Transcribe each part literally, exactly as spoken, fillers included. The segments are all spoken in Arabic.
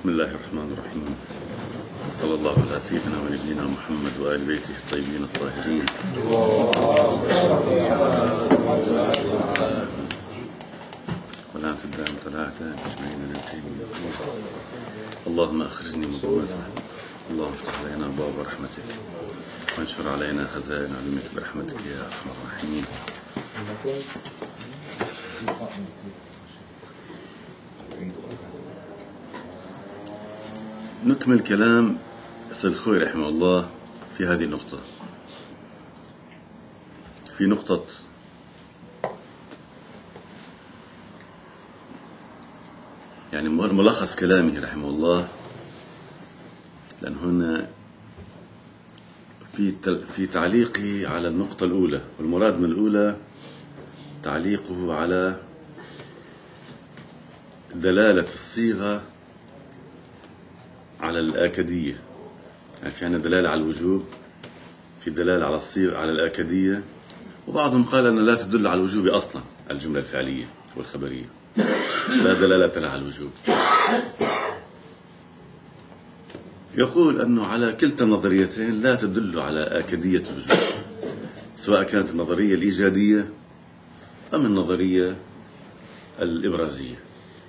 بسم الله الرحمن الرحيم. صلى الله على سيدنا ونبينا محمد وآل بيته الطيبين الطاهرين. ولعنة الدائمة طلعتها أجمعين للخير. اللهم أخرجني من ظلمات رحمتك، اللهم افتح علينا أبواب رحمتك وانشر علينا خزائن علمك برحمتك يا أرحم الراحمين. نكمل كلام الخوي رحمه الله في هذه النقطة، في نقطة يعني ملخص كلامه رحمه الله، لأن هنا في في تعليقه على النقطة الأولى، والمراد من الأولى تعليقه على دلالة الصيغة على الآكدية. يعني في عندنا دلالة على الوجوب، في دلالة على الصيغة على الآكدية، وبعضهم قال أن لا تدل على الوجوب أصلا الجملة الفعلية والخبرية، لا دلالة لها على الوجوب. يقول أنه على كلتا النظريتين لا تدل على آكدية الوجوب، سواء كانت النظرية الإيجادية أم النظرية الإبرازية.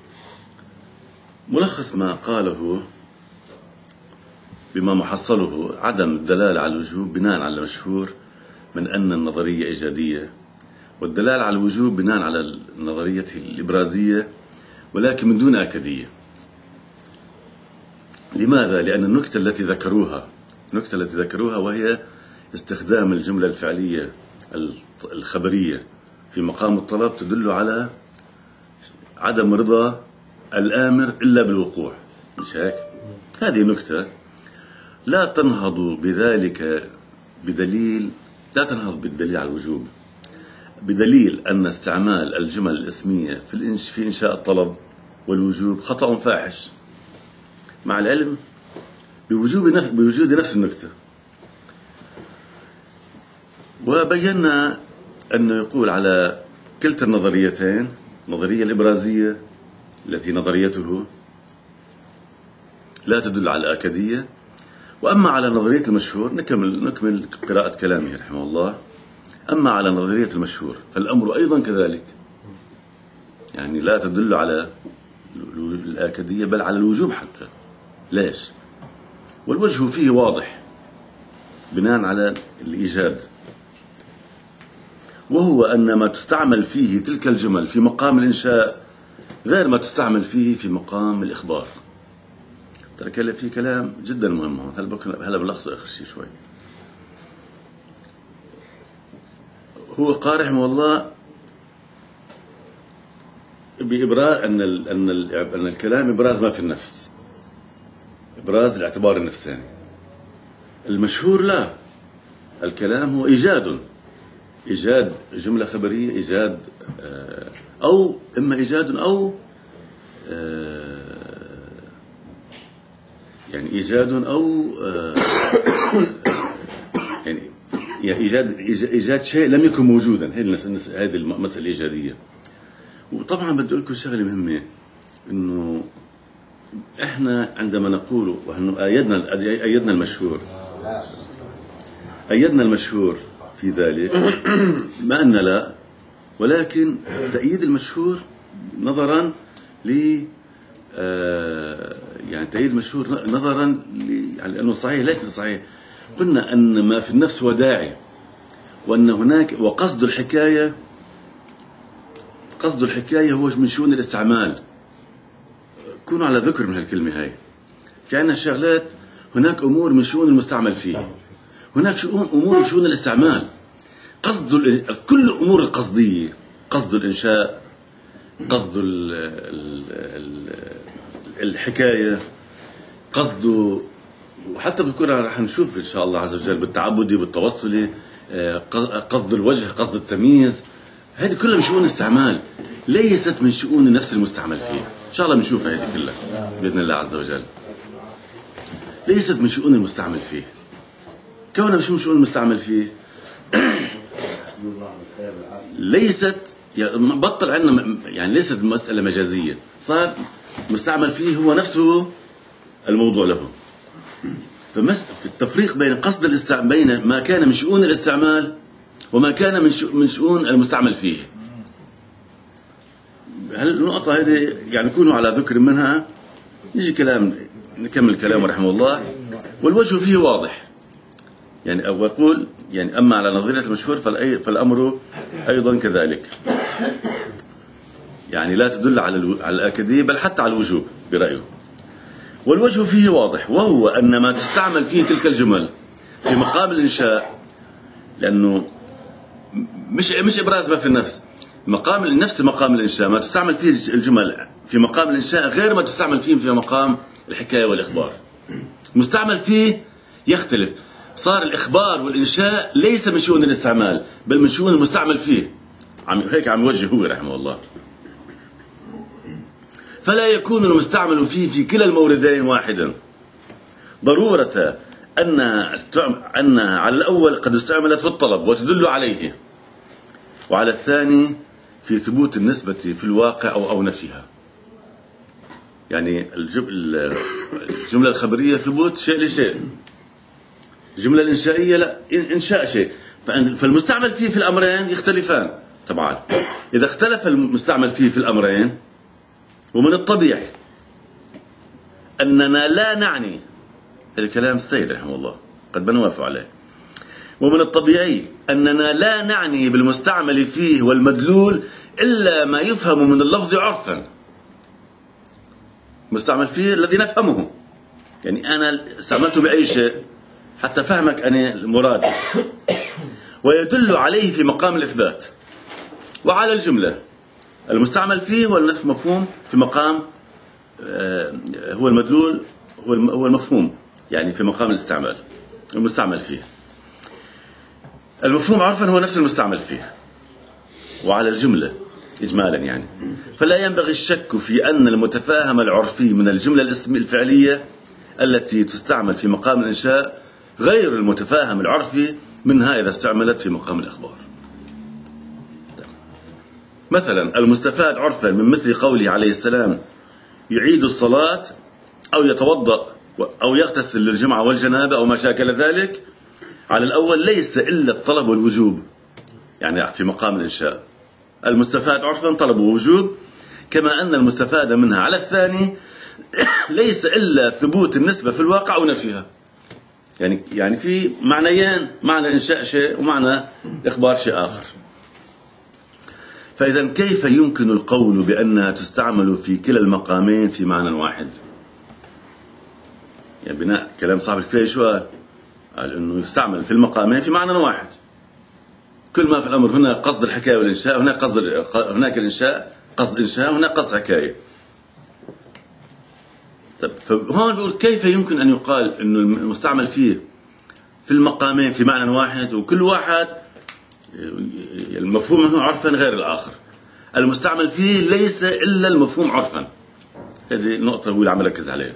ملخص ما قاله بما محصله عدم الدلالة على الوجوب بناء على المشهور من أن النظرية إيجادية، والدلالة على الوجوب بناء على النظرية الإبرازية ولكن من دون آكدية. لماذا؟ لأن النكتة التي ذكروها النكتة التي ذكروها وهي استخدام الجملة الفعلية الخبرية في مقام الطلب تدل على عدم رضا الآمر إلا بالوقوع، مش هيك؟ هذه نكتة لا تنهض بذلك بدليل لا تنهض بالدليل على الوجوب، بدليل أن استعمال الجمل الاسمية في في إنشاء الطلب والوجوب خطأ فاحش، مع العلم بوجود نفس بوجود نفس النكتة. وبينا أنه يقول على كلتا النظريتين، النظرية الإبرازية التي نظريته لا تدل على الآكدية، وأما على نظرية المشهور نكمل نكمل قراءة كلامه رحمه الله. أما على نظرية المشهور فالأمر أيضا كذلك، يعني لا تدل على الآكدية بل على الوجوب حتى. ليش؟ والوجه فيه واضح بناء على الإيجاد، وهو أن ما تستعمل فيه تلك الجمل في مقام الإنشاء غير ما تستعمل فيه في مقام الإخبار. ترى في كلام جدا مهم هون، هلا هلا بنلخصه آخر شيء شوي. هو قال رحمه الله بإبراز أن ال أن ال أن الكلام إبراز ما في النفس، إبراز الاعتبار النفساني. المشهور لا، الكلام هو إيجاد، إيجاد جملة خبرية، إيجاد أو إما إيجاد أو يعني إيجاد أو يعني إيجاد إيجاد شيء لم يكن موجودا. هذه المسألة الإيجادية. وطبعا بدي أقول لكم شغلة مهمة، إنه إحنا عندما نقول وإنه أيدنا أيدنا المشهور أيدنا المشهور في ذلك، ما أن لا، ولكن تأييد المشهور نظرا ل يعني تأييد المشهور نظرا ل يعني أنه صحيح. ليش صحيح؟ قلنا أن ما في النفس هو داعي، وأن هناك وقصد الحكاية قصد الحكاية هو من شؤون الاستعمال. كونوا على ذكر من هالكلمة هاي. في عندنا شغلات، هناك أمور من شؤون المستعمل فيه، هناك شؤون أمور من شؤون الاستعمال. قصد كل الأمور القصدية، قصد الإنشاء، قصد ال ال الحكاية، قصده، وحتى بكون رح نشوف إن شاء الله عز وجل بالتعبدي بالتوصلي، قصد الوجه، قصد التمييز، هذه كلها من شؤون استعمال، ليست من شؤون نفس المستعمل فيه. إن شاء الله بنشوفها هذه كلها بإذن الله عز وجل. ليست من شؤون المستعمل فيه. كونها مش من شؤون المستعمل فيه ليست يعني بطل عندنا، يعني ليست مسألة مجازية، صار مستعمل فيه هو نفسه الموضوع له. فمس في التفريق بين قصد الاستعمال، بين ما كان من شؤون الاستعمال وما كان من من شؤون المستعمل فيه. هل النقطة هذه يعني كونوا على ذكر منها، يجي كلام نكمل كلامه رحمه الله. والوجه فيه واضح، يعني أو يقول يعني أما على نظرية المشهور فالأمر أيضا كذلك، يعني لا تدل على على الأكدية بل حتى على الوجوب برأيه. والوجه فيه واضح، وهو أن ما تستعمل فيه تلك الجمل في مقام الإنشاء، لأنه مش مش إبراز ما في النفس، مقام النفس مقام الإنشاء، ما تستعمل فيه الجمل في مقام الإنشاء غير ما تستعمل فيه في مقام الحكاية والإخبار. مستعمل فيه يختلف، صار الإخبار والإنشاء ليس من شؤون الاستعمال بل من شؤون المستعمل فيه. عم هيك عم يوجه هو رحمه الله. فلا يكون المستعمل فيه في كلا الموردين واحدا، ضرورة أنها, أنها على الأول قد استعملت في الطلب وتدل عليه، وعلى الثاني في ثبوت النسبة في الواقع أو أو نفيها. يعني الجملة الخبرية ثبوت شيء لشيء، الجملة الإنشائية لا، إنشاء شيء. فالمستعمل فيه في الأمرين يختلفان طبعا. إذا اختلف المستعمل فيه في الأمرين، ومن الطبيعي أننا لا نعني، الكلام السيد رحمه الله قد بنوافق عليه، ومن الطبيعي أننا لا نعني بالمستعمل فيه والمدلول إلا ما يفهم من اللفظ عرفا. مستعمل فيه الذي نفهمه، يعني أنا استعملته بأي شيء حتى فهمك أنا المراد، ويدل عليه في مقام الإثبات. وعلى الجملة المستعمل فيه هو النفس مفهوم في مقام هو المدلول هو المفهوم، يعني في مقام الاستعمال المستعمل فيه. المفهوم عرفا هو نفس المستعمل فيه. وعلى الجملة إجمالا يعني، فلا ينبغي الشك في أن المتفاهم العرفي من الجملة الفعلية التي تستعمل في مقام الإنشاء غير المتفاهم العرفي منها إذا استعملت في مقام الإخبار. مثلا المستفاد عرفا من مثل قوله عليه السلام يعيد الصلاة أو يتوضأ أو يغتسل للجمعة والجنابة أو ما شاكل ذلك، على الأول ليس إلا الطلب والوجوب، يعني في مقام الإنشاء المستفاد عرفا طلب ووجوب، كما أن المستفاد منها على الثاني ليس إلا ثبوت النسبة في الواقع ونفيها. يعني يعني في معنيان، معنى إنشاء شيء ومعنى إخبار شيء آخر. فإذا كيف يمكن القول بأنها تستعمل في كلا المقامين في معنى واحد؟ يعني بناء كلام صاحب الكفاية شو قال؟ قال إنه يستعمل في المقامين في معنى واحد. كل ما في الأمر هنا قصد الحكاية والإنشاء، هناك قصد هناك الإنشاء قصد إنشاء، هناك قصد حكاية. طيب فهون بيقول كيف يمكن أن يقال إنه المستعمل فيه في المقامين في معنى واحد، وكل واحد المفهوم منه عرفا غير الآخر. المستعمل فيه ليس إلا المفهوم عرفا. هذه النقطة هو اللي عم ركز عليها.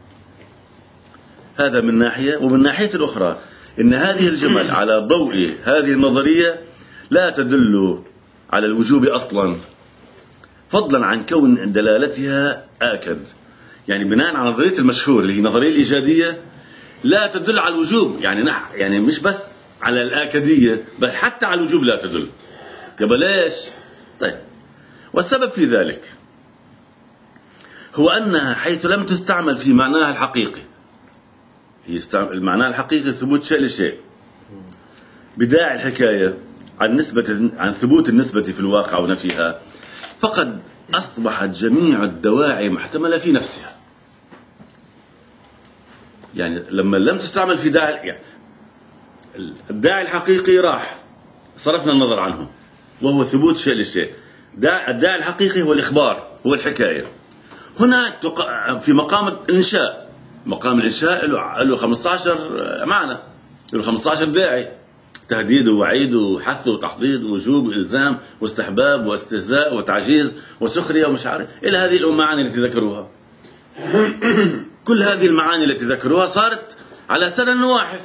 هذا من ناحية، ومن ناحية الأخرى إن هذه الجمل على ضوء هذه النظرية لا تدل على الوجوب أصلا، فضلا عن كون دلالتها آكد. يعني بناء على نظرية المشهور اللي هي نظرية الإيجادية لا تدل على الوجوب، يعني نح يعني مش بس على الآكدية بل حتى على الوجوب لا تدل. قبل ليش؟ طيب، والسبب في ذلك هو أنها حيث لم تستعمل في معناها الحقيقي، المعنى الحقيقي ثبوت شيء لشيء بداعي الحكاية عن نسبة عن ثبوت النسبة في الواقع ونفيها، فقد أصبحت جميع الدواعي محتملة في نفسها. يعني لما لم تستعمل في داعي، يعني الداعي الحقيقي راح صرفنا النظر عنه وهو ثبوت شيء للشيء. الداعي الحقيقي هو الإخبار، هو الحكاية. هنا في مقام الإنشاء، مقام الإنشاء له خمسة عشر معنى، له خمسة عشر داعي: تهديد ووعيد وحث وتحضيض ووجوب وإلزام واستحباب واستهزاء وتعجيز وسخرية ومش عارف إلى هذه المعاني التي ذكروها. كل هذه المعاني التي ذكروها صارت على سنة نواحف.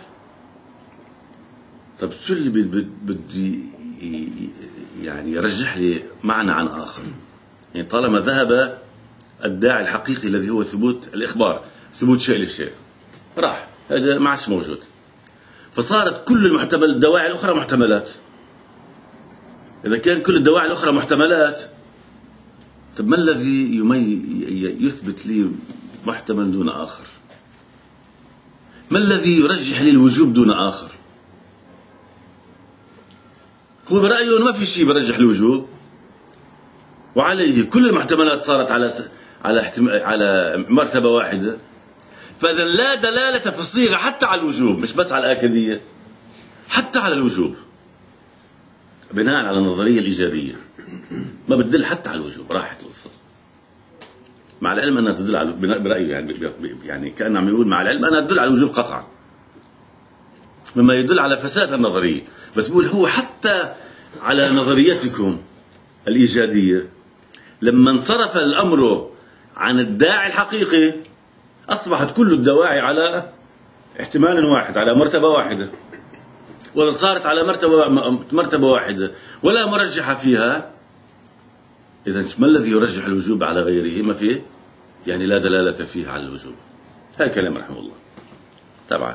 طب شو اللي بدي يعني يرجح لي معنى عن آخر؟ يعني طالما ذهب الداعي الحقيقي الذي هو ثبوت الإخبار ثبوت شيء للشيء، راح هذا ما عادش موجود. فصارت كل المحتمل الدواعي الأخرى محتملات. إذا كان كل الدواعي الأخرى محتملات، طب ما الذي يمي يثبت لي محتمل دون آخر؟ ما الذي يرجح لي الوجوب دون آخر؟ هو برأيه ما في شيء برجح الوجوب، وعليه كل المحتملات صارت على س... على احتم... على مرتبة واحدة. فإذا لا دلالة في الصيغة حتى على الوجوب، مش بس على الآكدية، حتى على الوجوب، بناء على النظرية الإيجابية ما بتدل حتى على الوجوب، راحت القصة. مع العلم أنها تدل على برأيه، يعني يعني كأنه عم يقول مع العلم أنها تدل على الوجوب قطعا، مما يدل على فساد النظرية. بس بقول هو حتى على نظريتكم الإيجادية لما انصرف الأمر عن الداعي الحقيقي أصبحت كل الدواعي على احتمال واحد، على مرتبة واحدة، وصارت على مرتبة مرتبة واحدة ولا مرجح فيها. إذن ما الذي يرجح الوجوب على غيره؟ ما فيه، يعني لا دلالة فيه على الوجوب. هذا كلام رحمه الله. طبعا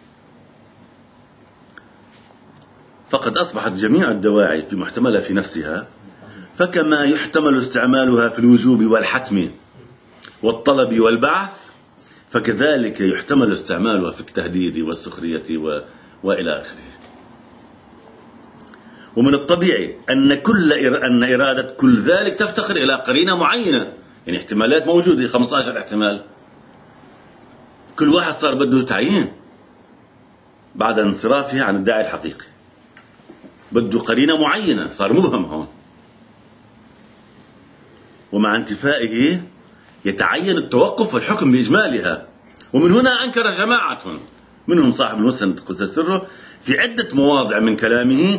فقد أصبحت جميع الدواعي في محتملة في نفسها، فكما يحتمل استعمالها في الوجوب والحتم والطلب والبعث، فكذلك يحتمل استعمالها في التهديد والسخرية و... وإلى آخره. ومن الطبيعي أن كل إر... أن إرادة كل ذلك تفتقر إلى قرينة معينة، يعني احتمالات موجودة، خمسة عشر احتمال، كل واحد صار بده تعيين بعد انصرافه عن الداعي الحقيقي، بده قرينة معينة، صار مبهم هون. ومع انتفائه يتعين التوقف والحكم بإجمالها. ومن هنا أنكر جماعة منهم صاحب المسند قدس سره في عدة مواضع من كلامه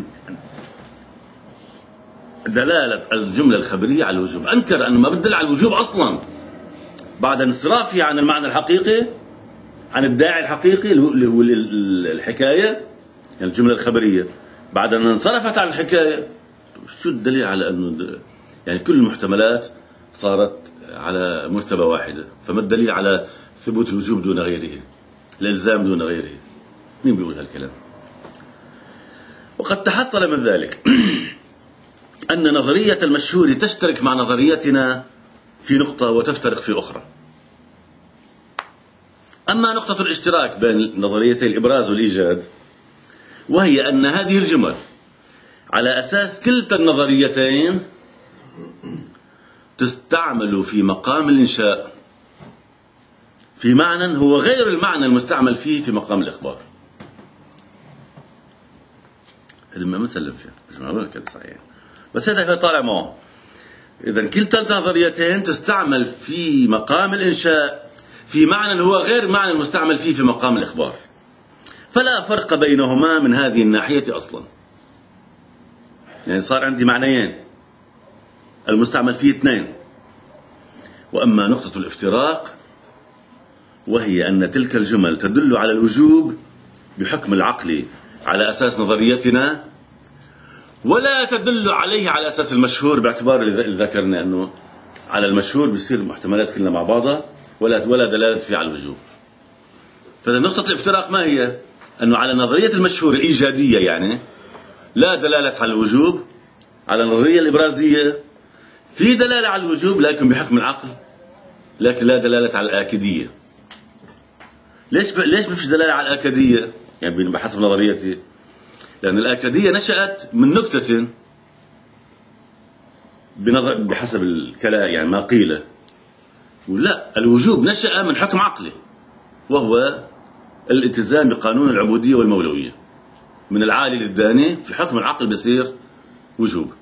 دلالة الجملة الخبرية على الوجوب، أنكر أنه ما بدل على الوجوب أصلا بعد انصرافه عن المعنى الحقيقي، عن الداعي الحقيقي اللي هو الحكاية، يعني الجملة الخبرية بعد أن انصرفت عن الحكاية. شو الدليل على أنه يعني كل المحتملات صارت على مرتبة واحدة؟ فما الدليل على ثبوت الوجوب دون غيره، الإلزام دون غيره؟ مين بيقول هالكلام؟ وقد تحصل من ذلك أن نظرية المشهور تشترك مع نظريتنا في نقطة وتفترق في أخرى. أما نقطة الاشتراك بين نظريتي الإبراز والإيجاد، وهي أن هذه الجمل على أساس كلتا النظريتين تستعمل في مقام الإنشاء في معنى هو غير المعنى المستعمل فيه في مقام الإخبار. هذا ما مسلم فيها، مش معقول كده صحيح، بس هذا طالع معه. إذن كلتا النظريتين تستعمل في مقام الإنشاء في معنى هو غير معنى المستعمل فيه في مقام الإخبار، فلا فرق بينهما من هذه الناحية أصلا. يعني صار عندي معنيين المستعمل فيه اثنين. وأما نقطة الافتراق وهي أن تلك الجمل تدل على الوجوب بحكم العقل على أساس نظريتنا، ولا تدل عليه على أساس المشهور، باعتبار اللي ذكرنا أنه على المشهور بيصير المحتملات كلها مع بعضها ولا ولا دلالة فيه على الوجوب. فإذا نقطة الافتراق ما هي؟ أنه على نظرية المشهور الإيجادية يعني لا دلالة على الوجوب، على النظرية الإبرازية في دلالة على الوجوب لكن بحكم العقل، لكن لا دلالة على الآكدية. ليش ب... ليش ما فيش دلالة على الآكدية؟ يعني بحسب نظريتي لأن الآكدية نشأت من نكتة بنظر بحسب الكلام، يعني ما قيل، ولا الوجوب نشأ من حكم عقلي وهو الالتزام بقانون العبودية والمولوية. من العالي للداني في حكم العقل بيصير وجوب.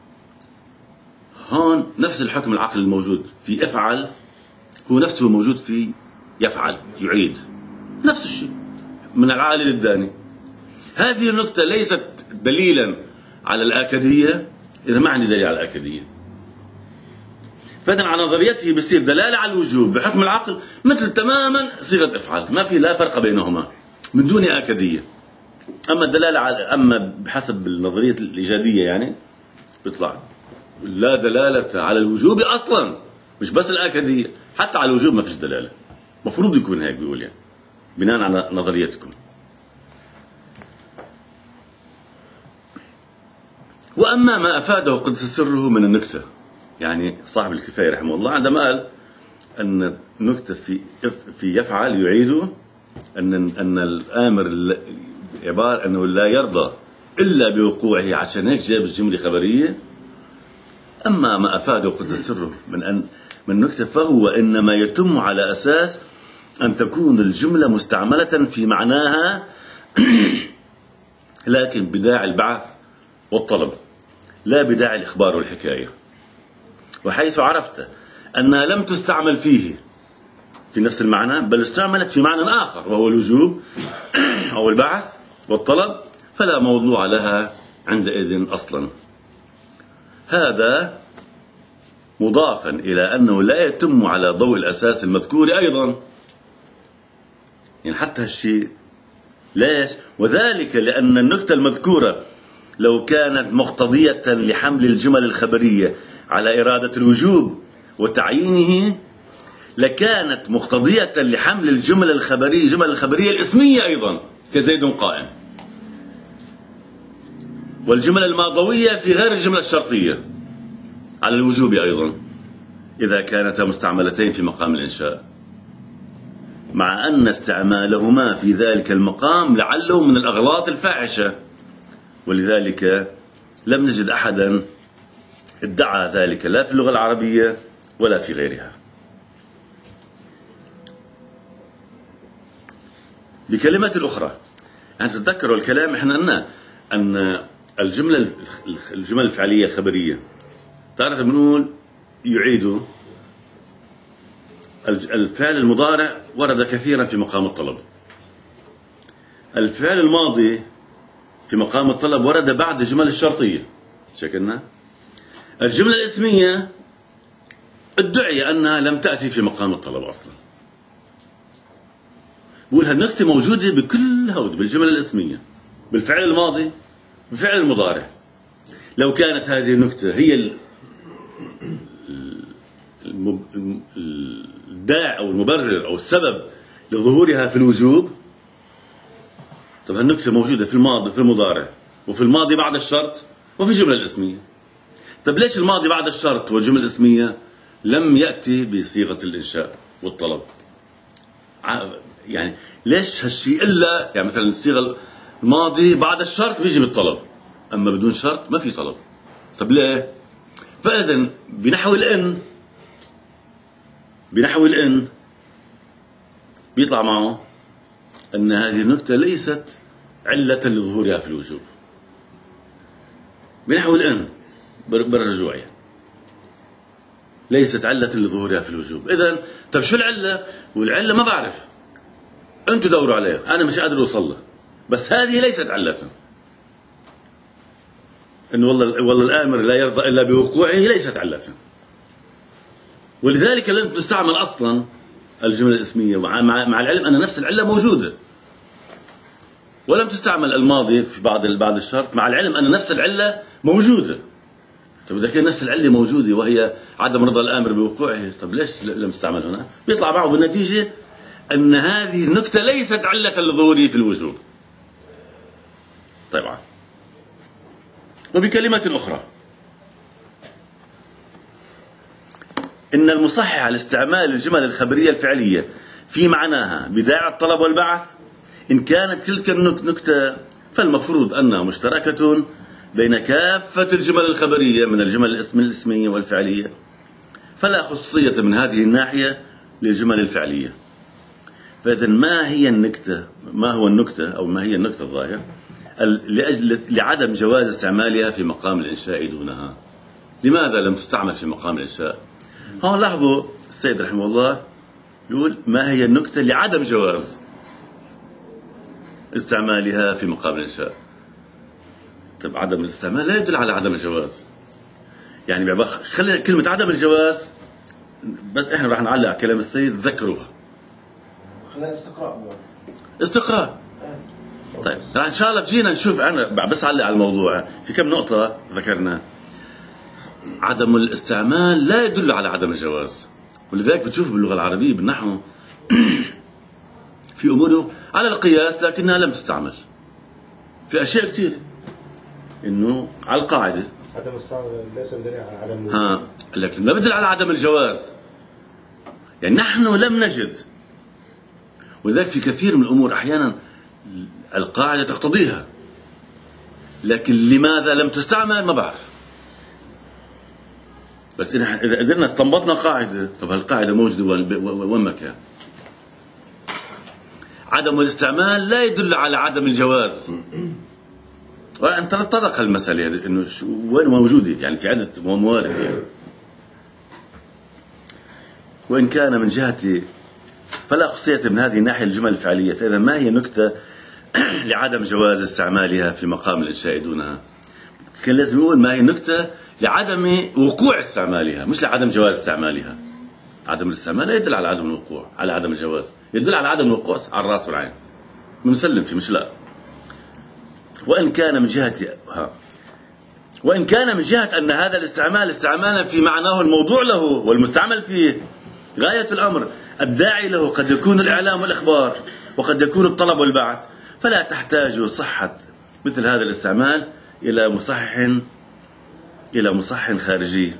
هون نفس الحكم العقل الموجود في افعل هو نفسه موجود في يفعل، يعيد، نفس الشيء من العالي للداني. هذه النكتة ليست دليلا على الآكدية إذا ما عندي دليل على الآكدية. فإذا على نظريته بيصير دلالة على الوجوب بحكم العقل مثل تماما صيغة افعل، ما في لا فرق بينهما من دون آكدية. أما الدلالة على أما بحسب النظرية الإيجادية يعني بيطلع لا دلالة على الوجوب أصلا، مش بس الآكدية، حتى على الوجوب ما فيش دلالة. مفروض يكون هيك بيقول يعني بناء على نظريتكم. وأما ما أفاده قدس سره من النكتة، يعني صاحب الكفاية رحمه الله عندما قال أن النكتة في في يفعل يعيد أن أن الآمر عبارة أنه لا يرضى إلا بوقوعه، عشان هيك جاب الجملة خبرية. أما ما أفاده قدس سره من أن من نكتة فهو إنما يتم على أساس أن تكون الجملة مستعملة في معناها لكن بداعي البعث والطلب لا بداعي الإخبار والحكاية. وحيث عرفت أنها لم تستعمل فيه في نفس المعنى بل استعملت في معنى آخر وهو الوجوب أو البعث والطلب، فلا موضوع لها عندئذ أصلا. هذا مضافا إلى أنه لا يتم على ضوء الأساس المذكور أيضا، يعني حتى هالشيء ليش؟ وذلك لأن النكتة المذكورة لو كانت مقتضية لحمل الجمل الخبرية على إرادة الوجوب وتعيينه لكانت مقتضية لحمل الجمل الخبرية جمل الخبرية الاسمية أيضا كزيد قائم، والجمل الماضوية في غير الجملة الشرطية على الوجوب أيضا إذا كانتا مستعملتين في مقام الإنشاء، مع أن استعمالهما في ذلك المقام لعله من الأغلاط الفاحشة، ولذلك لم نجد أحدا ادعى ذلك لا في اللغة العربية ولا في غيرها. بكلمة أخرى، يعني تتذكروا الكلام احنا قلنا أن الجملة الجمل الفعلية الخبرية تعرف بنقول يعيد الفعل المضارع ورد كثيرا في مقام الطلب، الفعل الماضي في مقام الطلب ورد بعد الجمل الشرطية شكلنا، الجملة الاسمية ادعي أنها لم تأتي في مقام الطلب أصلا. بقول هالنكتة موجودة بكل هود بالجملة الاسمية بالفعل الماضي بالفعل المضارع. لو كانت هذه النكتة هي الداعي أو المبرر أو السبب لظهورها في الوجوب، طب هالنكتة موجودة في الماضي في المضارع وفي الماضي بعد الشرط وفي الجملة الاسمية. طب ليش الماضي بعد الشرط والجملة الاسمية لم يأتي بصيغة الإنشاء والطلب؟ يعني ليش هالشيء إلا يعني مثلا الصيغة الماضي بعد الشرط بيجي بالطلب، أما بدون شرط ما في طلب. طب ليه؟ فإذا بنحو الإن بنحو الإن بيطلع معه أن هذه النكتة ليست علة لظهورها في الوجوب بنحو الإن بالرجوع يعني ليست علة لظهورها في الوجوب. إذن طب شو العلة؟ والعلة ما بعرف، أنتوا دوروا عليها، أنا مش قادر أوصل لها، بس هذه ليست علة إن والله والله الآمر لا يرضى إلا بوقوعه ليست علة، ولذلك لم تستعمل أصلا الجملة الاسمية مع, مع العلم أن نفس العلة موجودة، ولم تستعمل الماضي في بعض بعد الشرط مع العلم أن نفس العلة موجودة. طب إذا كان نفس العلة موجودة وهي عدم رضا الآمر بوقوعه، طب ليش لم تستعمل هنا؟ بيطلع معه بالنتيجة أن هذه النكتة ليست علة لظهوره في الوجوب طبعا. وبكلمة أخرى، إن المصحح على استعمال الجمل الخبرية الفعلية في معناها بداعي الطلب والبعث إن كانت تلك النكتة فالمفروض أنها مشتركة بين كافة الجمل الخبرية من الجمل الاسم الاسمية والفعلية، فلا خصوصية من هذه الناحية للجمل الفعلية. فإذا ما هي النكتة ما هو النكتة أو ما هي النكتة الظاهرة لأجل لعدم جواز استعمالها في مقام الإنشاء دونها؟ لماذا لم تستعمل في مقام الإنشاء؟ هون لاحظوا السيد رحمه الله يقول ما هي النكتة لعدم جواز استعمالها في مقام الإنشاء. طب عدم الاستعمال لا يدل على عدم الجواز، يعني خلي كلمة عدم الجواز بس احنا راح نعلق على كلام السيد ذكروها خلينا استقراء استقراء. طيب ان شاء الله بجينا نشوف، انا بس علق على الموضوع في كم نقطة ذكرنا. عدم الاستعمال لا يدل على عدم الجواز، ولذلك بتشوف باللغة العربية بالنحو في أمور على القياس لكنها لم تستعمل. في أشياء كثير إنه على القاعدة عدم استعمال ليس بدليل على عدم ها، لكن ما بدل على عدم الجواز. يعني نحن لم نجد، ولذلك في كثير من الأمور أحيانا القاعدة تقتضيها، لكن لماذا لم تستعمل ما بعرف. بس إذا قدرنا استنبطنا قاعدة، طب هالقاعدة موجودة وين ما كان. عدم الاستعمال لا يدل على عدم الجواز. وأن تطرق المسألة إنه وين موجودة، يعني في عدة موارد يعني. وإن كان من جهة فلا خصية من هذه الناحية الجمل الفعلية، فإذا ما هي نكتة لعدم جواز استعمالها في مقام الإنشاء دونها؟ كان لازم يقول ما هي نكتة لعدم وقوع استعمالها، مش لعدم جواز استعمالها. عدم الاستعمال لا يدل على عدم الوقوع، على عدم الجواز، يدل على عدم الوقوع على الراس والعين، بنسلم فيه مش لا. وإن كان من جهة ها وإن كان من جهة أن هذا الاستعمال استعمالا في معناه الموضوع له والمستعمل فيه غاية الأمر الداعي له قد يكون الإعلام والإخبار، وقد يكون الطلب والبعث، فلا تحتاج صحة مثل هذا الاستعمال إلى مصحح إلى مصحح خارجي.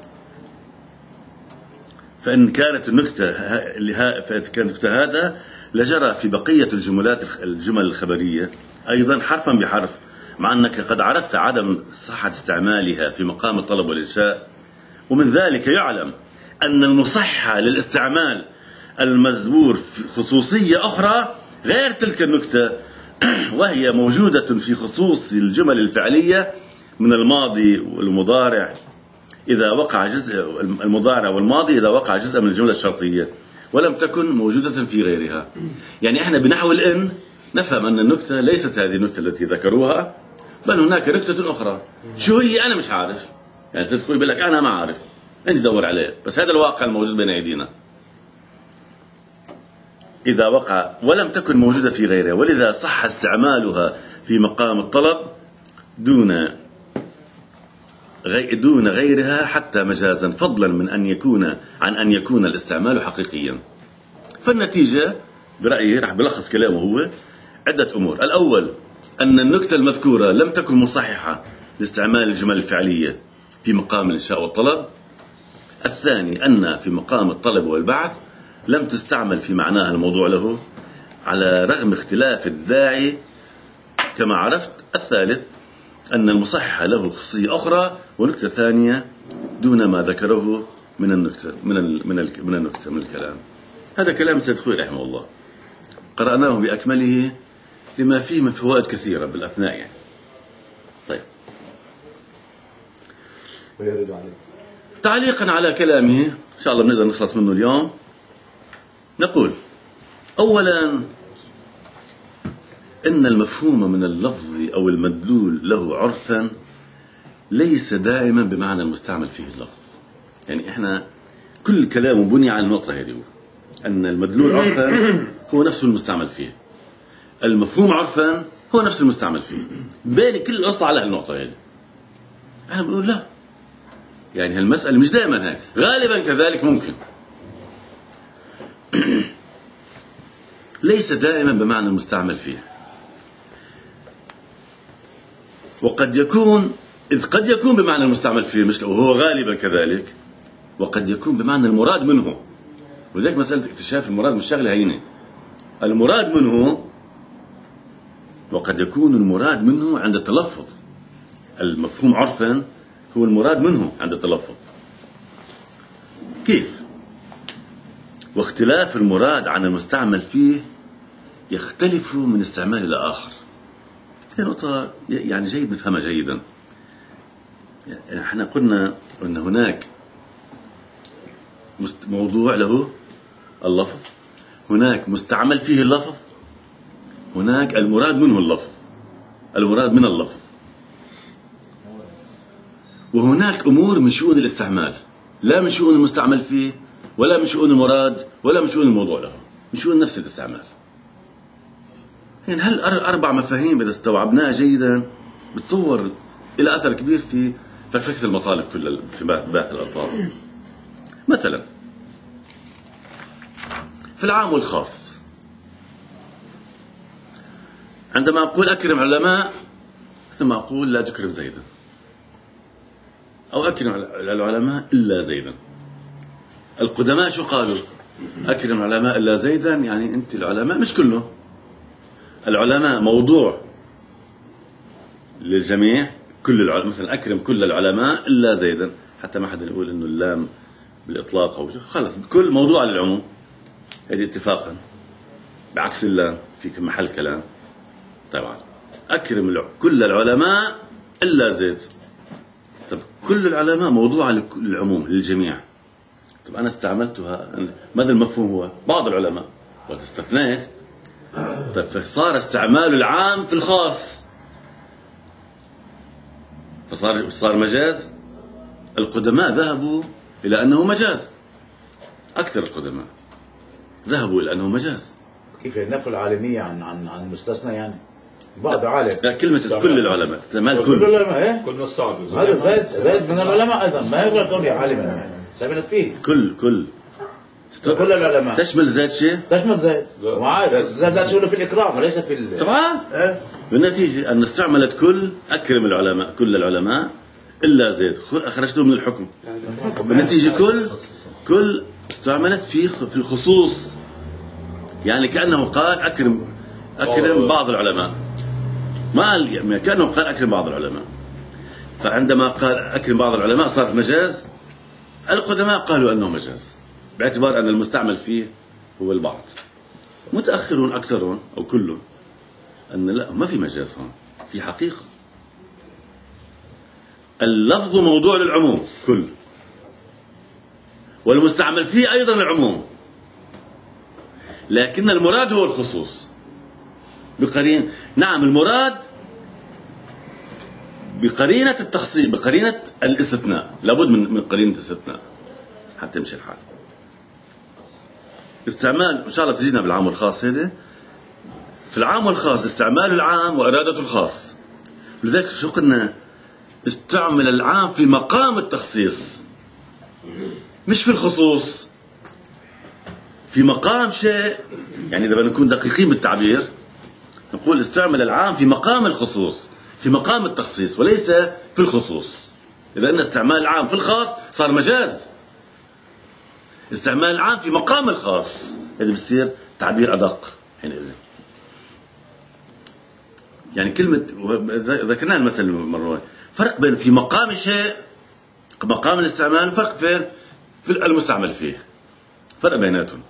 فإن كانت النكتة فكانت النكتة هذا لجرى في بقية الجملات الجمل الخبرية أيضا حرفا بحرف، مع أنك قد عرفت عدم صحة استعمالها في مقام الطلب والإنشاء. ومن ذلك يعلم أن المصحة للاستعمال المذكور في خصوصية أخرى غير تلك النكتة، وهي موجودة في خصوص الجمل الفعلية من الماضي والمضارع إذا وقع جزء المضارع والماضي إذا وقع جزء من الجملة الشرطية، ولم تكن موجودة في غيرها. يعني إحنا بنحو الإن نفهم أن النكتة ليست هذه النكتة التي ذكروها، بل هناك نكتة أخرى. شو هي أنا مش عارف. يعني تدخل يقول لك أنا ما عارف، أنت دور عليه، بس هذا الواقع الموجود بين أيدينا. إذا وقع ولم تكن موجودة في غيرها، ولذا صح استعمالها في مقام الطلب دون دون غيرها حتى مجازا، فضلا من أن يكون عن أن يكون الاستعمال حقيقيا. فالنتيجة برأيي راح بلخص كلامه هو عدة أمور. الأول أن النكتة المذكورة لم تكن مصححة لاستعمال الجمل الفعلية في مقام الإنشاء والطلب. الثاني أن في مقام الطلب والبعث لم تستعمل في معناها الموضوع له على رغم اختلاف الداعي كما عرفت. الثالث أن المصحح له خصوصية أخرى ونكتة ثانية دون ما ذكره من النكتة من ال من ال من النكتة من الكلام. هذا كلام سيد خوي رحمه الله، قرأناه بأكمله لما فيه من فوائد كثيرة بالأثناء يعني. طيب، تعليقا على كلامه إن شاء الله بنقدر نخلص منه اليوم، نقول أولا إن المفهوم من اللفظ أو المدلول له عرفا ليس دائما بمعنى المستعمل فيه اللفظ. يعني إحنا كل كلامه بني على النقطة هذه، أن المدلول عرفا هو نفسه المستعمل فيه، المفهوم عرفا هو نفس المستعمل فيه. بالي كل القصة على النقطة هذه. أنا بقول لا، يعني هالمسألة مش دائما هيك، غالبا كذلك ممكن. ليس دائما بمعنى المستعمل فيه، وقد يكون إذ قد يكون بمعنى المستعمل فيه مش وهو غالبا كذلك، وقد يكون بمعنى المراد منه. ولذلك مسألة اكتشاف المراد مش شغلة هينة. المراد منه وقد يكون المراد منه عند التلفظ. المفهوم عرفا هو المراد منه عند التلفظ. كيف؟ واختلاف المراد عن المستعمل فيه يختلف من استعمال إلى آخر. هي نقطة يعني جيد نفهمها جيدا. يعني احنا قلنا أن هناك موضوع له اللفظ، هناك مستعمل فيه اللفظ، هناك المراد منه اللفظ، المراد من اللفظ، وهناك أمور من شؤون الاستعمال لا من شؤون المستعمل فيه ولا من شؤون المراد ولا من شؤون الموضوع له، من شؤون نفس الاستعمال. يعني هل أربع مفاهيم إذا استوعبناها جيدا بتصور إلى أثر كبير في فكرة المطالب في بحث الألفاظ. مثلا في العام والخاص. عندما أقول أكرم علماء ثم أقول لا تكرم زيدا، أو أكرم العلماء إلا زيدا. القدماء شو قالوا؟ أكرم العلماء إلا زيدا، يعني أنت العلماء مش كله، العلماء موضوع للجميع، كل العلماء، مثلا أكرم كل العلماء إلا زيدا، حتى ما حدا يقول إنه اللام بالإطلاق أو خلص كل موضوع للعموم، هذه اتفاقا، بعكس اللام في محل كلام. طبعا أكرم كل العلماء إلا زيد، طب كل العلماء موضوع للعموم للجميع. طب أنا استعملتها، ماذا المفهوم هو؟ بعض العلماء، واستثنيت. طيب فصار استعمال العام في الخاص، فصار صار مجاز. القدماء ذهبوا إلى أنه مجاز، أكثر القدماء ذهبوا إلى أنه مجاز. كيف نفوا العالمية عن عن عن المستثنى يعني؟ بعض عالم كلمة كل العلماء، استعمال كل كل العلماء، إيه؟ كل الصعب هذا زايد زايد من العلماء أيضا، ما يقول كوني عالما يعني، استعملت فيه كل كل است... كل العلماء تشمل زيد شيء؟ تشمل زيد وعاد لا لا تشمل في الإكرام وليس في ال... طبعا إيه؟ بالنتيجة أن استعملت كل، أكرم العلماء كل العلماء إلا زيد، أخرجته من الحكم. بالنتيجة كل كل استعملت في في الخصوص، يعني كأنه قال أكرم أكرم بعض العلماء، ما قال يعني كأنه قال أكرم بعض العلماء. فعندما قال أكرم بعض العلماء صارت مجاز. القدماء قالوا أنه مجاز باعتبار أن المستعمل فيه هو البعض. متأخرون أكثرون أو كلهم أن لا، ما في مجاز هون، في حقيقة. اللفظ موضوع للعموم كل، والمستعمل فيه أيضا العموم، لكن المراد هو الخصوص بقرين. نعم المراد بقرينة التخصيص، بقرينة الاستثناء، لابد من من قرينة الاستثناء حتى يمشي الحال. استعمال إن شاء الله تجينا بالعام والخاص. هذا في العام والخاص استعمال العام وإرادة الخاص. لذلك شو قلنا؟ استعمل العام في مقام التخصيص مش في الخصوص، في مقام شيء. يعني إذا بدنا نكون دقيقين بالتعبير نقول استعمل العام في مقام الخصوص، في مقام التخصيص، وليس في الخصوص. إذا أن استعمال العام في الخاص صار مجاز. استعمال العام في مقام الخاص هذا بصير تعبير أدق حينئذ. يعني كلمة ذكرنا المثل مرة، فرق بين في مقام شيء، مقام الاستعمال، وفرق فين في المستعمل فيه، فرق بيناتهم.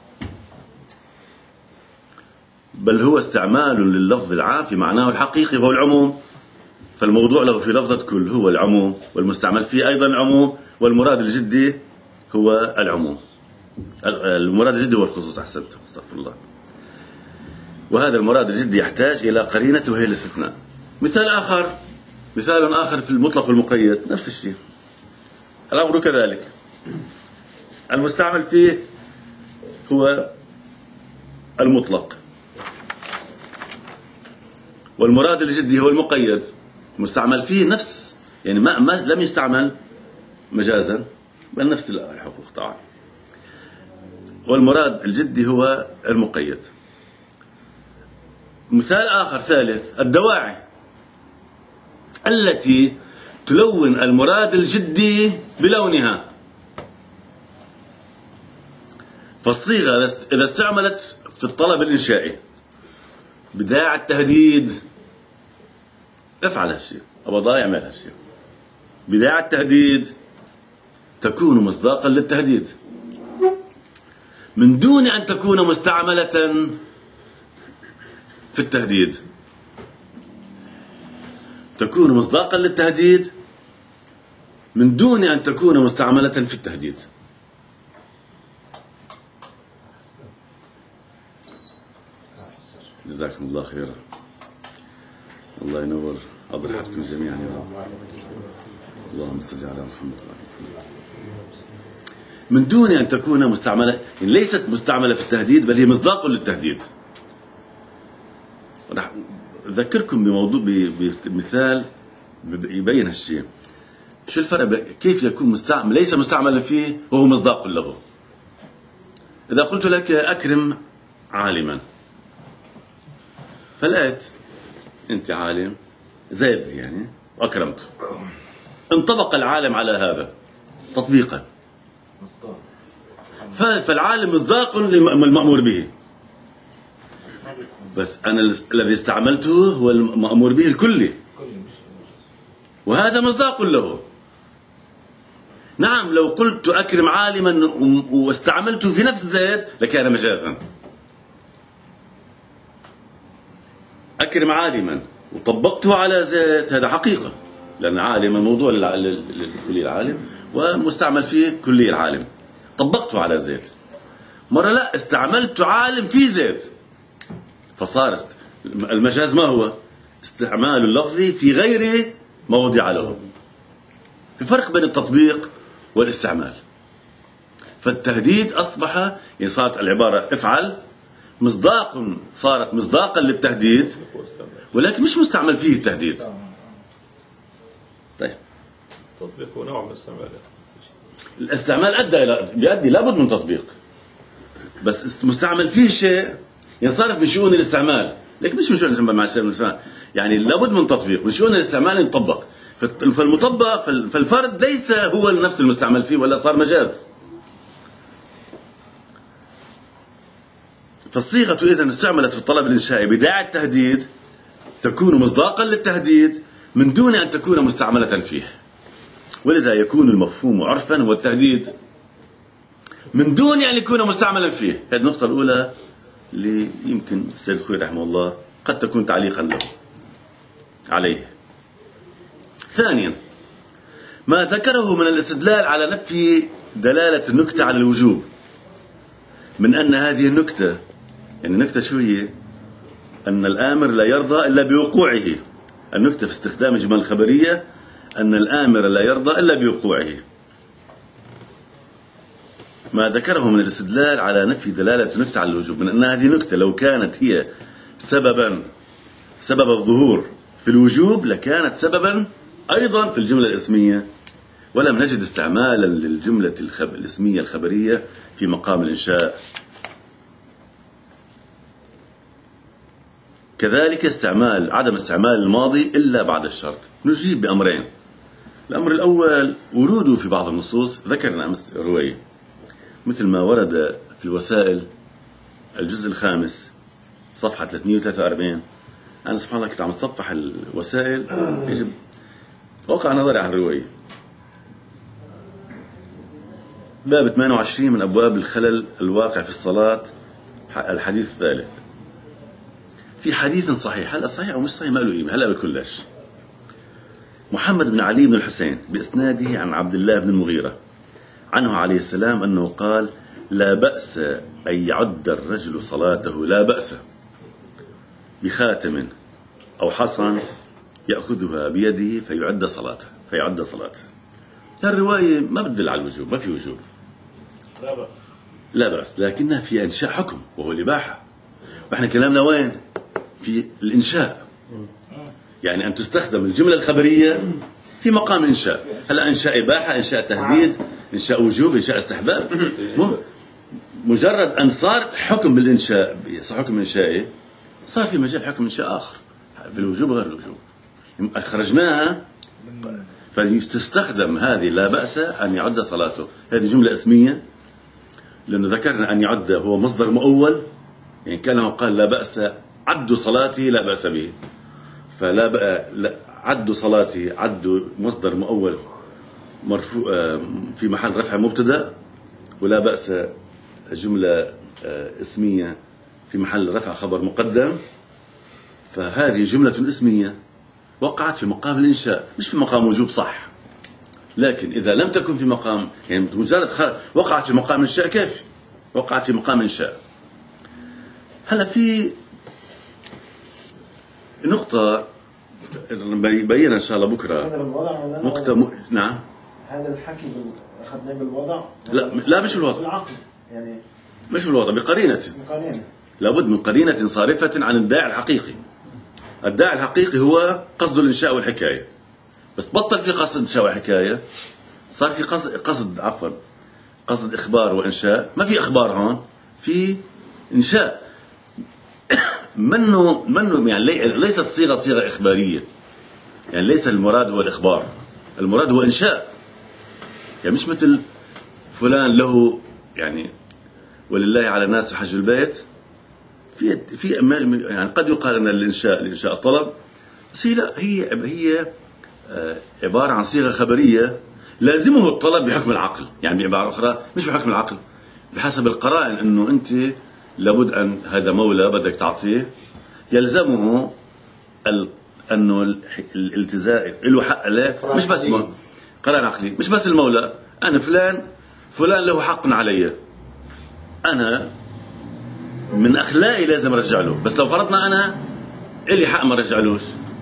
بل هو استعمال لللفظ العام في معناه الحقيقي وهو العموم. فالموضوع له في لفظة كل هو العموم، والمستعمل فيه أيضا العموم، والمراد الجدي هو العموم. المراد الجدي هو الخصوص. أحسنت، استغفر الله. وهذا المراد الجدي يحتاج إلى قرينة وهي الاستثناء. مثال آخر، مثال آخر في المطلق والمقيد نفس الشيء، الأمر كذلك. المستعمل فيه هو المطلق، والمراد الجدي هو المقيد. مستعمل فيه نفس، يعني ما, ما لم يستعمل مجازا بل نفس الحقوق طبعا. والمراد الجدي هو المقيد. مثال آخر ثالث، الدواعي التي تلون المراد الجدي بلونها. فالصيغة إذا استعملت في الطلب الإنشائي بداعي التهديد، افعل هالشيء، أبدا يعمل هالشيء. بداعي التهديد تكون مصداقا للتهديد من دون أن تكون مستعملة في التهديد. تكون مصداقا للتهديد من دون أن تكون مستعملة في التهديد. جزاكم الله خيرا، الله ينور أضرحتكم جميعا يا رب. اللهم صل على محمد وعلى محمد. من دون أن تكون مستعملة، يعني ليست مستعملة في التهديد بل هي مصداق للتهديد. راح أذكركم بموضوع بمثال يبين هالشيء. شو الفرق؟ كيف يكون مستعمل ليس مستعملا فيه وهو مصداق له؟ إذا قلت لك أكرم عالما، فلقيت أنت عالم زيد يعني وأكرمته، انطبق العالم على هذا تطبيقا، فالعالم مصداق للمأمور به، بس أنا الذي استعملته هو المأمور به الكلي، وهذا مصداق له. نعم، لو قلت أكرم عالما واستعملته في نفس زيد لكان مجازا. أكرم عالما وطبقته على زيد هذا حقيقة، لأن عالم موضوع لكلي العالم ومستعمل فيه كلي العالم، طبقته على زيد. مرة لا، استعملت عالم في زيد، فصار المجاز ما هو؟ استعمال اللفظ في غير موضع له. في فرق بين التطبيق والاستعمال. فالتهديد أصبح، يعني صارت العبارة افعل مصداق، صارت مصداقا للتهديد، ولكن مش مستعمل فيه التهديد. طيب، التطبيق هو نوع من الاستعمال. الاستعمال أدى إلى بيؤدي لابد من تطبيق، بس مستعمل فيه شيء، يعني صارت من شؤون الاستعمال، لكن مش من شؤون الاستعمال، يعني لابد من تطبيق، من شؤون الاستعمال يطبق. فالمطبق فالفرد ليس هو نفس المستعمل فيه، ولا صار مجاز. فالصيغة إذا استعملت في الطلب الإنشائي بداعي التهديد تكون مصداقا للتهديد من دون أن تكون مستعملة فيه، ولذا يكون المفهوم عرفا هو التهديد من دون أن يكون مستعملا فيه. هذه النقطة الأولى اللي يمكن السيد الخوي رحمه الله قد تكون تعليقا له عليه. ثانيا، ما ذكره من الاستدلال على نفي دلالة النكتة على الوجوب، من أن هذه النكتة، يعني النكتة شو هي؟ أن الآمر لا يرضى إلا بوقوعه. النكتة في استخدام الجمل الخبرية أن الآمر لا يرضى إلا بوقوعه. ما ذكره من الاستدلال على نفي دلالة النكتة على الوجوب، من أن هذه النكتة لو كانت هي سببا سبب الظهور في الوجوب لكانت سببا أيضا في الجملة الاسمية، ولم نجد استعمالا للجملة الخب... الاسمية الخبرية في مقام الإنشاء. كذلك استعمال عدم استعمال الماضي إلا بعد الشرط. نجيب بأمرين. الأمر الأول وروده في بعض النصوص، ذكرنا أمس رواية مثل ما ورد في الوسائل الجزء الخامس صفحة ثلاثمئة وثلاثة وأربعين. أنا سبحان الله كنت عم أتصفح الوسائل، يجب وقع نظري على الرواية، باب ثمانية وعشرين من أبواب الخلل الواقع في الصلاة، الحديث الثالث. في حديث صحيح، هلا صحيح أو مش صحيح ما له قيمة، هلا بكلش. محمد بن علي بن الحسين بإسناده عن عبد الله بن المغيرة عنه عليه السلام أنه قال: لا بأس أن يعد الرجل صلاته، لا بأس بخاتم أو حصن يأخذها بيده فيعد صلاته فيعد صلاته. الرواية ما بتدل على الوجوب، ما في وجوب، لا بأس لا بأس، لكنها في إنشاء حكم وهو الإباحة. وإحنا كلامنا وين؟ في الإنشاء، يعني أن تستخدم الجملة الخبرية في مقام إنشاء. هلا إنشاء إباحة، إنشاء تهديد، إنشاء وجوب، إنشاء استحباب. مجرد أن صار حكم بالإنشاء، حكم إنشائي، صار في مجال حكم إنشاء آخر في الوجوب غير الوجوب، أخرجناها. فتستخدم هذه لا بأس أن يعد صلاته، هذه جملة اسمية، لأنه ذكرنا أن يعد هو مصدر مؤول، يعني كان قال لا بأس عد صلاتي لا بأس به، فلا بأ عد صلاتي عد مصدر مؤول مرفوع في محل رفع مبتدأ، ولا بأس جملة اسمية في محل رفع خبر مقدم. فهذه جملة اسمية وقعت في مقام الإنشاء مش في مقام وجوب، صح، لكن إذا لم تكن في مقام، يعني مجرد وقعت في مقام إنشاء كيف؟ وقعت في مقام إنشاء. هلا في نقطة بينا إن شاء الله بكرة. هذا بالوضع ولا نقطة م... نعم. هذا الحكي بال... أخذناه بالوضع. لا لا مش بالوضع. بالعقل يعني. مش بالوضع، بقرينة. بقرينة. لابد من قرينة صارفة عن الداعي الحقيقي. الداعي الحقيقي هو قصد الإنشاء والحكاية، بس بطل في قصد إنشاء وحكاية، صار في قصد قصد عفوا قصد إخبار وإنشاء. ما في إخبار هون، في إنشاء. منه منه يعني ليست صيغة صيغة إخبارية، يعني ليس المراد هو الإخبار، المراد هو إنشاء. يعني مش مثل فلان له يعني ولله على الناس حج البيت، في في يعني قد يقال أن الإنشاء الإنشاء طلب، بس هي لا، هي هي عبارة عن صيغة خبرية لازمه الطلب بحكم العقل. يعني بعبارة أخرى مش بحكم العقل، بحسب القرائن، أنه أنت لابد أن هذا مولى بدك تعطيه، يلزمه ال... أنه الالتزام له حق عليه، مش بس ما قرائن عقلي، مش بس المولى. أنا فلان فلان له حق علي، أنا من أخلاقي لازم أرجع له، بس لو فرضنا أنا إلي حق ما رجعلوش،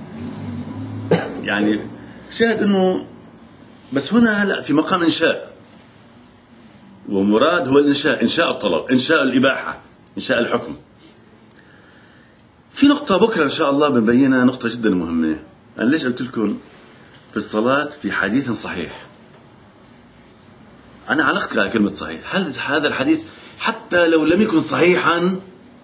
يعني شاهد أنه بس هنا لا، في مقام إنشاء، ومراد هو الإنشاء، إنشاء الطلب، إنشاء الإباحة، إنشاء الحكم. في نقطة بكرة إن شاء الله بنبينها، نقطة جدا مهمة. أنا ليش قلت لكم في الصلاة في حديث صحيح؟ أنا علقت على كلمة صحيح. هل هذا الحديث حتى لو لم يكن صحيحا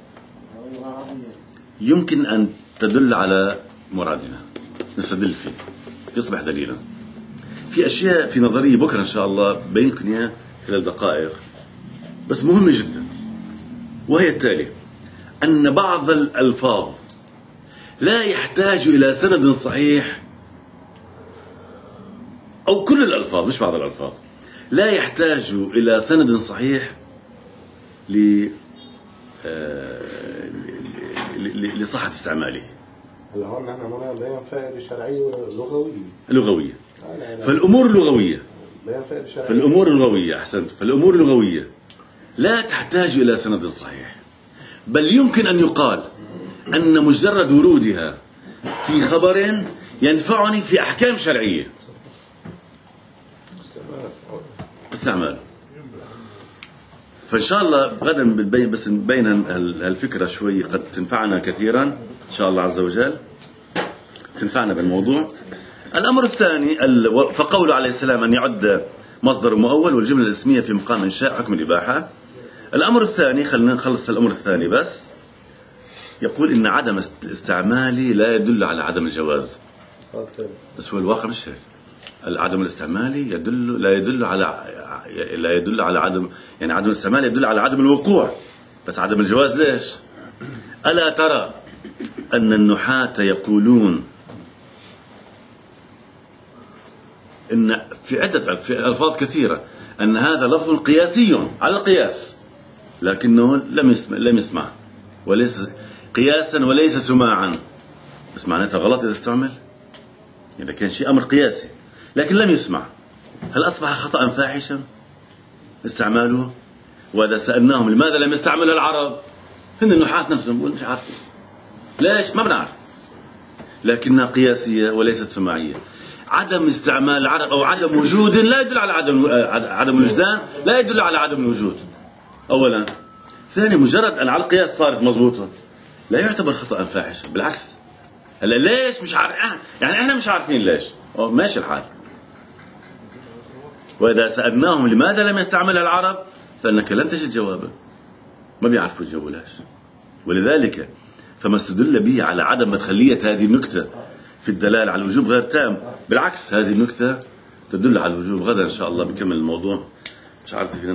يمكن أن تدل على مرادنا، نستدل فيه، يصبح دليلا. في أشياء في نظرية بكرة إن شاء الله بينكم إياها خلال دقائق، بس مهمة جدا، وهي التالي: أن بعض الألفاظ لا يحتاج إلى سند صحيح، أو كل الألفاظ مش بعض الألفاظ لا يحتاج إلى سند صحيح ل لصحة استعماله. العون نحن هنا بيان فائدة شرعية لغوية لغوية فالأمور اللغوية فالأمور اللغوية أحسنت فالأمور اللغوية لا تحتاج إلى سند صحيح، بل يمكن أن يقال أن مجرد ورودها في خبر ينفعني في أحكام شرعية استعمال. فإن شاء الله غدا بنبين، بس نبين هالفكرة شوي، قد تنفعنا كثيرا إن شاء الله عز وجل، تنفعنا بالموضوع. الأمر الثاني فقوله عليه السلام أن يعد مصدر مؤول والجملة الاسمية في مقام إنشاء حكم الإباحة. الأمر الثاني، خلينا نخلص الأمر الثاني بس، يقول إن عدم الاستعمال لا يدل على عدم الجواز، بس هو الواقع مش هيك. العدم الاستعمالي يدل لا يدل على لا يدل على عدم، يعني عدم الاستعمال يدل على عدم الوقوع، بس عدم الجواز ليش؟ ألا ترى أن النحاة يقولون إن في عدة في ألفاظ كثيرة أن هذا لفظ قياسي على القياس، لكنه لم يسمع لم يسمع وليس قياسا وليس سماعا، بس معناتها غلط إذا استعمل، إذا كان شيء أمر قياسي لكن لم يسمع، هل أصبح خطأ فاحشا استعماله؟ وإذا سألناهم لماذا لم يستعمل العرب، هن النحاة نفسهم مش عارفين ليش، ما بنعرف، لكنها قياسية وليست سماعية. عدم استعمال العرب أو عدم وجود لا يدل على عدم عدم الوجدان، لا يدل على عدم الوجود أولا. ثاني، مجرد أن على القياس صارت مضبوطة لا يعتبر خطأ فاحشا، بالعكس. هلا ليش مش عارف، يعني احنا مش عارفين ليش، أو ماشي الحال. وإذا سألناهم لماذا لم يستعملها العرب فإنك لن تجد جوابا، ما بيعرفوا يجاوبوا ليش. ولذلك فما استدل به على عدم مدخلية هذه النكتة في الدلالة على الوجوب غير تام، بالعكس هذه النكتة تدل على الوجوب. غدا إن شاء الله بكمل الموضوع، مش عارف